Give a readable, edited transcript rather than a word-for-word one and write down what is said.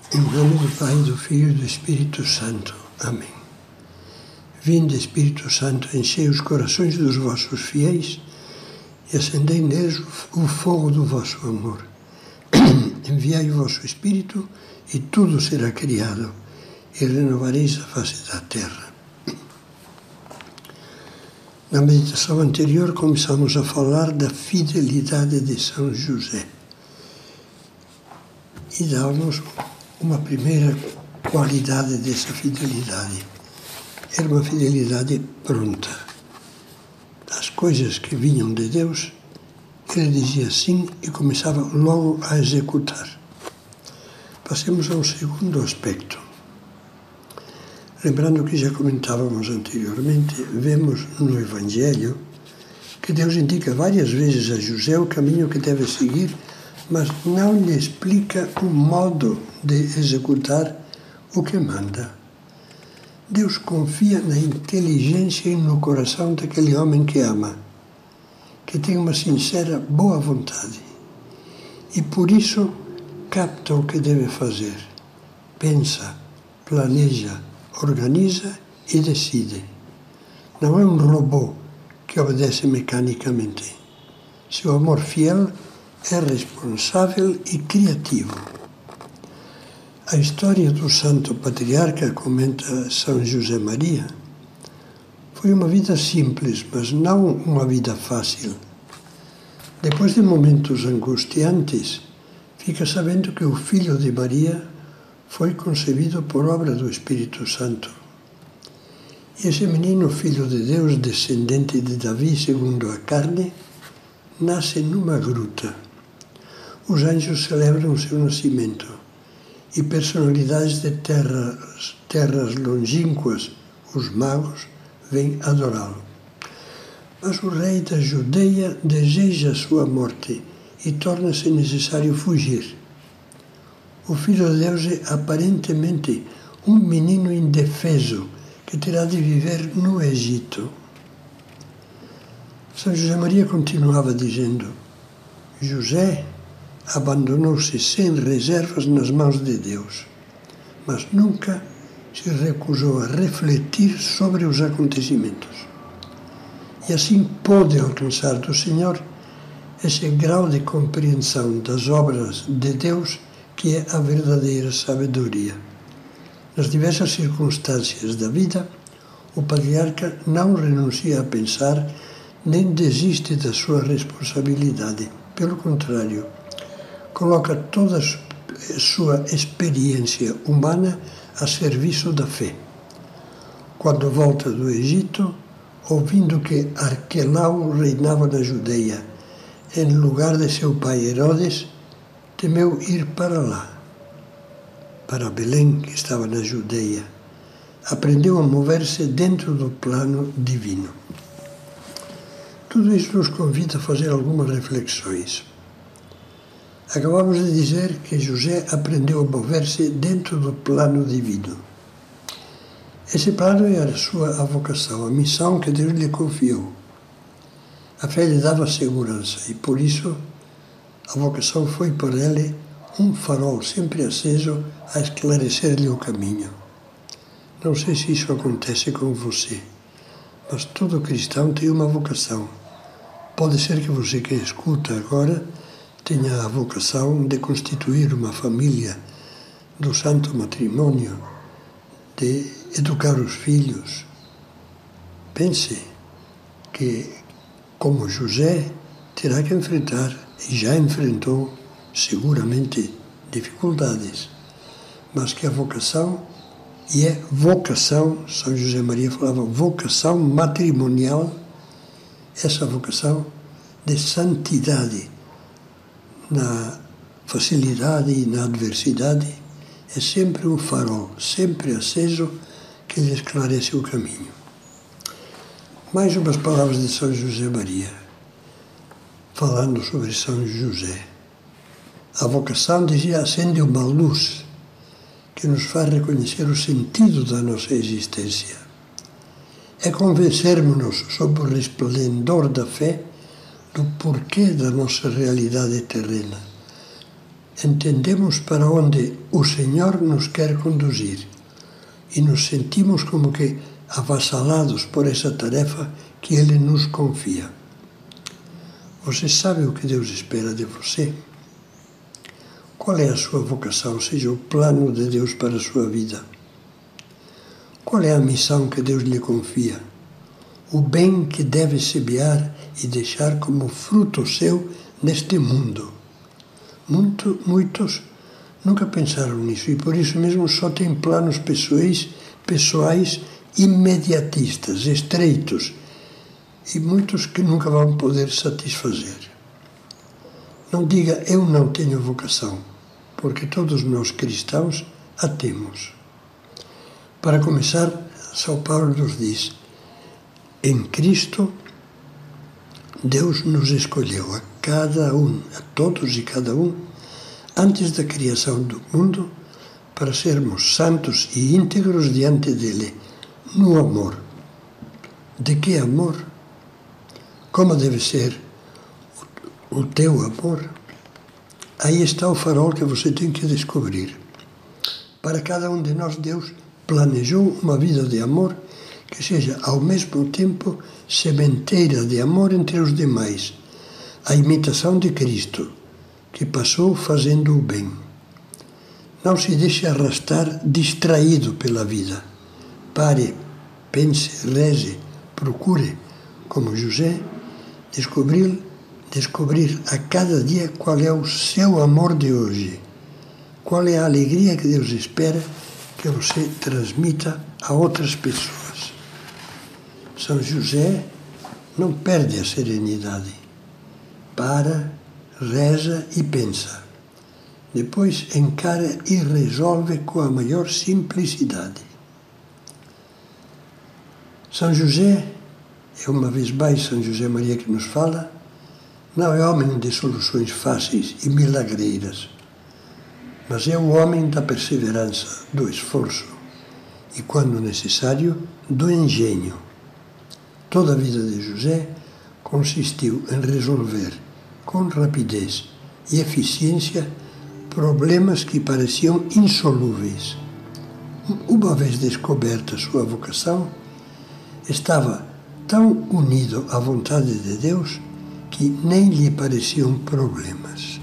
Em nome do Pai, do Filho e do Espírito Santo. Amém. Vinde, Espírito Santo, enchei os corações dos vossos fiéis e acendei neles o fogo do vosso amor. Enviai o vosso Espírito e tudo será criado e renovareis a face da terra. Na meditação anterior começamos a falar da fidelidade de São José e dávamos uma primeira qualidade dessa fidelidade. Era uma fidelidade pronta. As coisas que vinham de Deus, ele dizia sim e começava logo a executar. Passemos a um segundo aspecto. Lembrando que já comentávamos anteriormente, vemos no Evangelho que Deus indica várias vezes a José o caminho que deve seguir, mas não lhe explica o modo de executar o que manda. Deus confia na inteligência e no coração daquele homem que ama, que tem uma sincera boa vontade, e por isso capta o que deve fazer, pensa, planeja, organiza e decide. Não é um robô que obedece mecanicamente. Seu amor fiel é responsável e criativo. A história do Santo Patriarca, comenta São José Maria, foi uma vida simples, mas não uma vida fácil. Depois de momentos angustiantes, fica sabendo que o filho de Maria foi concebido por obra do Espírito Santo. E esse menino, filho de Deus, descendente de Davi segundo a carne, nasce numa gruta. Os anjos celebram o seu nascimento e personalidades de terras longínquas, os magos, vêm adorá-lo. Mas o rei da Judeia deseja sua morte e torna-se necessário fugir. O Filho de Deus é aparentemente um menino indefeso que terá de viver no Egito. São José Maria continuava dizendo: José abandonou-se sem reservas nas mãos de Deus, mas nunca se recusou a refletir sobre os acontecimentos. E assim pôde alcançar do Senhor esse grau de compreensão das obras de Deus que é a verdadeira sabedoria. Nas diversas circunstâncias da vida, o patriarca não renuncia a pensar nem desiste da sua responsabilidade. Pelo contrário, coloca toda a sua experiência humana a serviço da fé. Quando volta do Egito, ouvindo que Arquelau reinava na Judeia, em lugar de seu pai Herodes, temeu ir para lá, para Belém, que estava na Judeia. Aprendeu a mover-se dentro do plano divino. Tudo isso nos convida a fazer algumas reflexões. Acabamos de dizer que José aprendeu a mover-se dentro do plano divino. Esse plano é a sua vocação, a missão que Deus lhe confiou. A fé lhe dava segurança e, por isso, a vocação foi para ele um farol sempre aceso a esclarecer-lhe o caminho. Não sei se isso acontece com você, mas todo cristão tem uma vocação. Pode ser que você que escuta agora tenha a vocação de constituir uma família, do santo matrimônio, de educar os filhos. Pense que, como José, terá que enfrentar, e já enfrentou, seguramente, dificuldades, mas que a vocação, e é vocação, São José Maria falava, vocação matrimonial, essa vocação de santidade, na facilidade e na adversidade, é sempre um farol, sempre aceso, que lhe esclarece o caminho. Mais umas palavras de São José Maria, falando sobre São José. A vocação, dizia, acende uma luz que nos faz reconhecer o sentido da nossa existência. É convencermos-nos sob o resplendor da fé do porquê da nossa realidade terrena, entendemos para onde o Senhor nos quer conduzir e nos sentimos como que avassalados por essa tarefa que Ele nos confia. Você sabe o que Deus espera de você? Qual é a sua vocação, ou seja, o plano de Deus para a sua vida? Qual é a missão que Deus lhe confia? O bem que deve semear e deixar como fruto seu neste mundo. Muitos nunca pensaram nisso e por isso mesmo só têm planos pessoais imediatistas, estreitos, e muitos que nunca vão poder satisfazer. Não diga, eu não tenho vocação, porque todos nós cristãos a temos. Para começar, São Paulo nos diz, em Cristo, Deus nos escolheu a cada um, a todos e cada um, antes da criação do mundo, para sermos santos e íntegros diante dele, no amor. De que amor? Como deve ser o teu amor? Aí está o farol que você tem que descobrir. Para cada um de nós, Deus planejou uma vida de amor que seja, ao mesmo tempo, sementeira de amor entre os demais, a imitação de Cristo, que passou fazendo o bem. Não se deixe arrastar distraído pela vida. Pare, pense, reze, procure, como José, descobrir a cada dia qual é o seu amor de hoje, qual é a alegria que Deus espera que você transmita a outras pessoas. São José não perde a serenidade. Para, reza e pensa. Depois encara e resolve com a maior simplicidade. São José, é uma vez mais São José Maria que nos fala, não é homem de soluções fáceis e milagreiras, mas é o homem da perseverança, do esforço e, quando necessário, do engenho. Toda a vida de José consistiu em resolver com rapidez e eficiência problemas que pareciam insolúveis. Uma vez descoberta sua vocação, estava tão unido à vontade de Deus que nem lhe pareciam problemas.